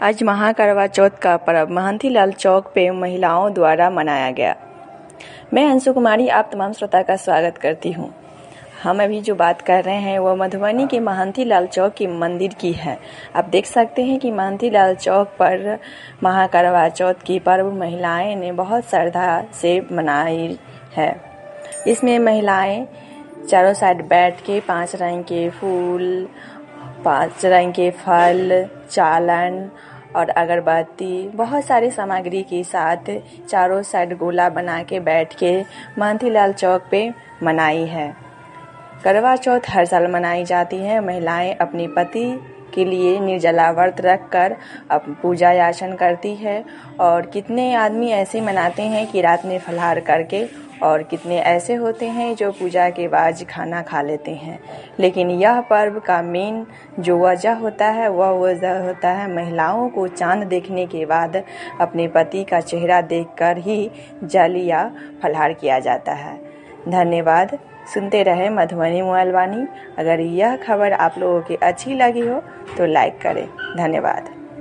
आज महाकरवा चौथ का पर्व महंती लाल चौक पे महिलाओं द्वारा मनाया गया। मैं अंशु कुमारी आप तमाम श्रोता का स्वागत करती हूँ। हम अभी जो बात कर रहे हैं वो मधुबनी के महंती लाल चौक की मंदिर की है। आप देख सकते हैं कि महंती लाल चौक पर महाकरवा चौथ की पर्व महिलाएं ने बहुत श्रद्धा से मनाई है। इसमें महिलाएं चारों साइड बैठ के 5 रंग के फूल, 5 रंग के फल, चालन और अगरबत्ती बहुत सारी सामग्री के साथ चारों साइड गोला बना के बैठ के महंती लाल चौक पे मनाई है। करवा चौथ हर साल मनाई जाती है। महिलाएं अपने पति के लिए निर्जला व्रत रख कर अब पूजा याचन करती है और कितने आदमी ऐसे मनाते हैं कि रात में फलाहार करके, और कितने ऐसे होते हैं जो पूजा के बाद खाना खा लेते हैं। लेकिन यह पर्व का मेन जो वजह होता है वह वजह होता है महिलाओं को चांद देखने के बाद अपने पति का चेहरा देखकर ही जल या फलाहार किया जाता है। धन्यवाद। सुनते रहे मधुबनी मोबाइल वाणी। अगर यह खबर आप लोगों की अच्छी लगी हो तो लाइक करें। धन्यवाद।